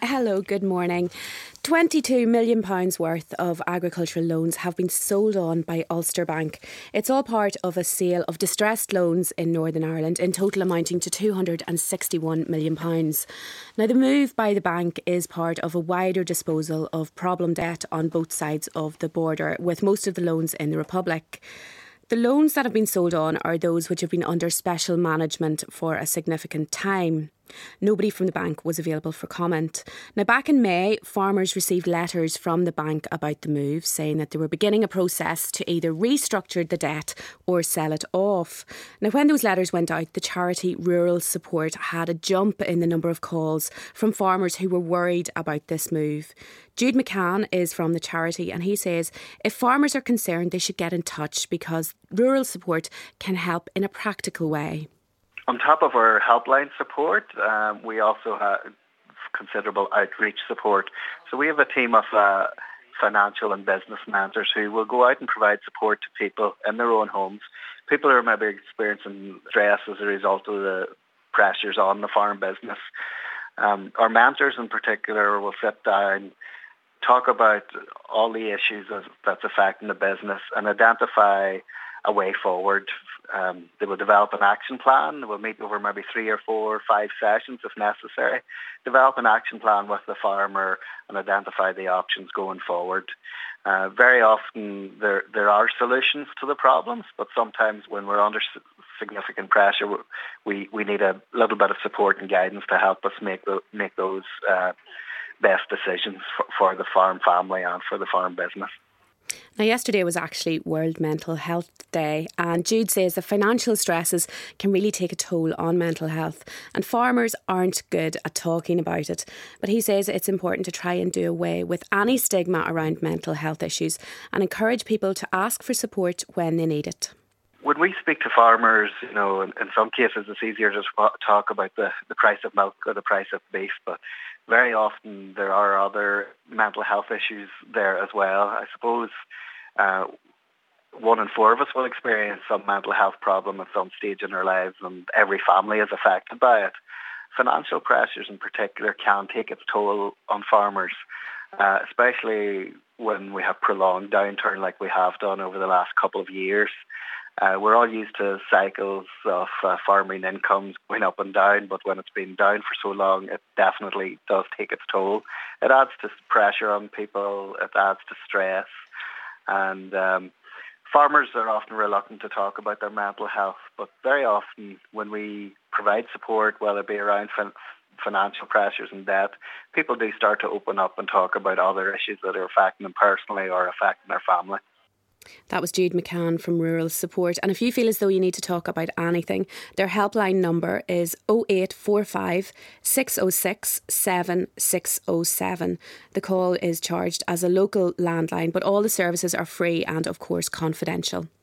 Hello, good morning. £22 million worth of agricultural loans have been sold on by Ulster Bank. It's all part of a sale of distressed loans in Northern Ireland, in total amounting to £261 million. Now, the move by the bank is part of a wider disposal of problem debt on both sides of the border, with most of the loans in the Republic. The loans that have been sold on are those which have been under special management for a significant time. Nobody from the bank was available for comment. Now, back in May, farmers received letters from the bank about the move, saying that they were beginning a process to either restructure the debt or sell it off. Now, when those letters went out, the charity Rural Support had a jump in the number of calls from farmers who were worried about this move. Jude McCann is from the charity, and he says if farmers are concerned, they should get in touch because Rural Support can help in a practical way. On top of our helpline support, we also have considerable outreach support. So we have a team of financial and business mentors who will go out and provide support to people in their own homes. People who are maybe experiencing stress as a result of the pressures on the farm business. Our mentors in particular will sit down, talk about all the issues that's affecting the business and identify a way forward. They will develop an action plan. They will meet over maybe 3 or 4 or 5 sessions if necessary. Develop an action plan with the farmer and identify the options going forward. Very often there are solutions to the problems, but sometimes when we're under significant pressure, we need a little bit of support and guidance to help us make those best decisions for the farm family and for the farm business. Now, yesterday was actually World Mental Health Day, and Jude says the financial stresses can really take a toll on mental health, and farmers aren't good at talking about it. But he says it's important to try and do away with any stigma around mental health issues and encourage people to ask for support when they need it. When we speak to farmers, in some cases it's easier to talk about the price of milk or the price of beef, but very often there are other mental health issues there as well. I suppose 1 in 4 of us will experience some mental health problem at some stage in our lives, and every family is affected by it. Financial pressures in particular can take its toll on farmers, especially when we have prolonged downturn like we have done over the last couple of years. We're all used to cycles of farming incomes going up and down, but when it's been down for so long, it definitely does take its toll. It adds to pressure on people, it adds to stress, and farmers are often reluctant to talk about their mental health, but very often when we provide support, whether it be around financial pressures and debt, people do start to open up and talk about other issues that are affecting them personally or affecting their family. That was Jude McCann from Rural Support. And if you feel as though you need to talk about anything, their helpline number is 0845 606 7607. The call is charged as a local landline, but all the services are free and, of course, confidential.